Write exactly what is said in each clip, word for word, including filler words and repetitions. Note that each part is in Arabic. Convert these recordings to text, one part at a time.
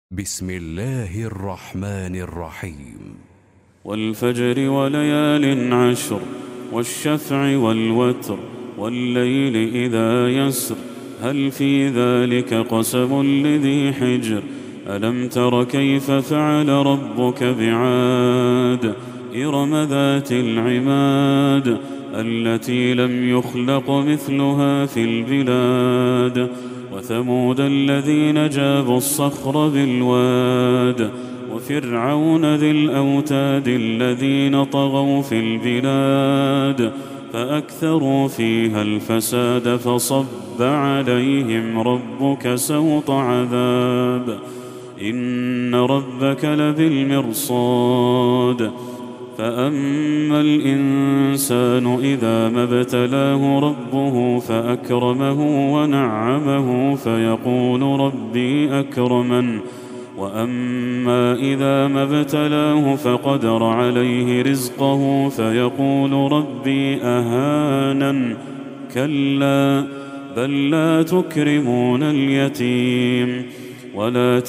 بسم الله الرحمن الرحيم. والفجر وليال عشر والشفع والوتر والليل إذا يسر هل في ذلك قسم لذي حجر ألم تر كيف فعل ربك بعاد إرم ذات العماد التي لم يخلق مثلها في البلاد وثمود الذين جابوا الصخر بالواد وفرعون ذي الأوتاد الذين طغوا في البلاد فأكثروا فيها الفساد فصب عليهم ربك سوط عذاب إن ربك لبالمرصاد فأما الإنسان إذا ما ابتلاه ربه فأكرمه ونعمه فيقول ربي أكرمن وأما إذا ما ابتلاه فقدر عليه رزقه فيقول ربي أهانن كلا بل لا تكرمون اليتيم ولا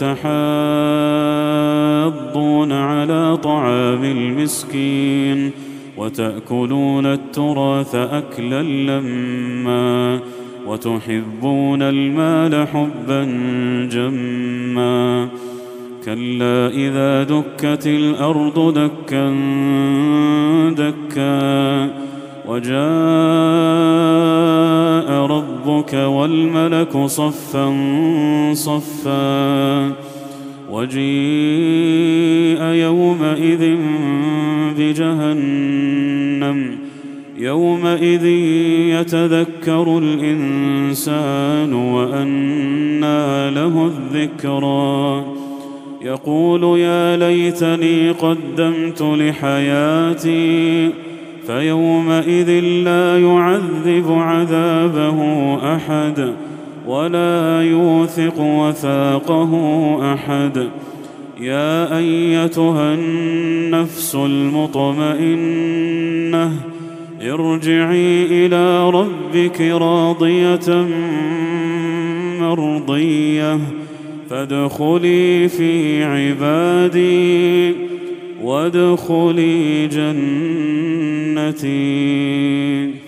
تحاضون على طعام المسكين وتأكلون التراث أكلا لما وتحبون المال حبا جما كلا إذا دكت الأرض دكا دكا وجاء ربك والملك صفا صفا وجيء يومئذ بجهنم يومئذ يتذكر الإنسان وأنى له الذكرى يقول يا ليتني قدمت لحياتي فيومئذ لا يعذب عذابه أحد ولا يوثق وثاقه أحد يا أيتها النفس المطمئنة ارجعي إلى ربك راضية مرضية فادخلي في عبادي وادخلي جنتي.